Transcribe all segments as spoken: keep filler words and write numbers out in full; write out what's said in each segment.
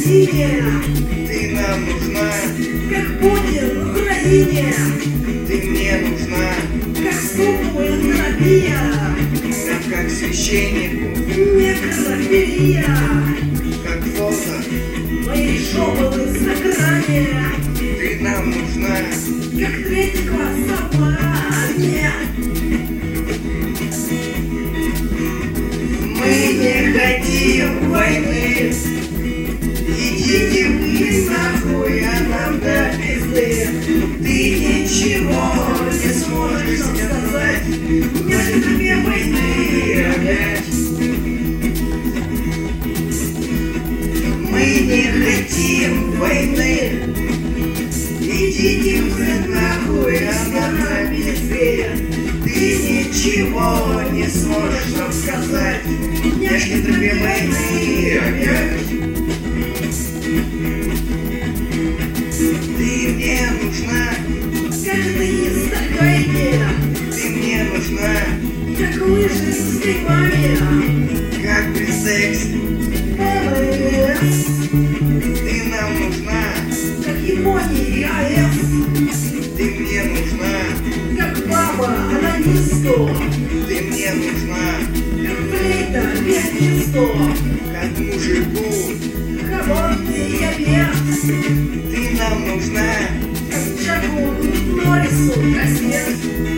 Россия. Ты нам нужна, Как Путин в Украине. ты мне нужна, Как суммотерапия. как, как священнику, Некрофилия. как фото. Моей шоповой сохране. Ты нам нужна, Как третий класс обмане. мы не хотим войны. Идите вы нахуй, а нам до пизды. Ты ничего не сможешь сказать, если тебе войны опять. Мы не хотим войны. Идите вы нахуй, а нам до пизды. Ты ничего не сможешь нам сказать, если тебе войны опять. Ты мне нужна, Как атеист в гайде. ты мне нужна, Как лыжи с грибами. как при сексе. МС. Ты нам нужна, Как Япония и АЭС. ты мне нужна, Как баба анонисту. ты мне нужна, Как флейта пианисту. как мужику. Холодный обед. Ты нам нужна, Как Чаку Норрису кассет.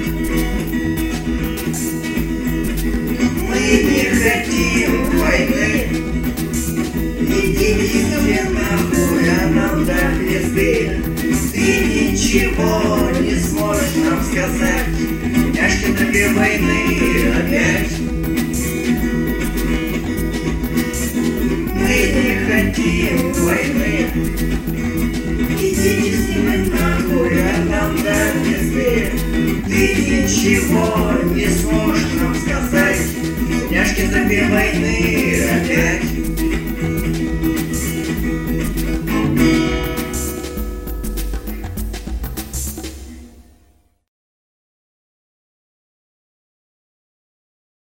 мы не хотим войны. Идите себе нахуй, а нам до пизды. Ты ничего не сможешь нам сказать, если тебе войны опять. Мы не хотим войны. Идите себе нахуй, а нам до пизды. Ты ничего не сможешь нам сказать, няшки тебе войны опять.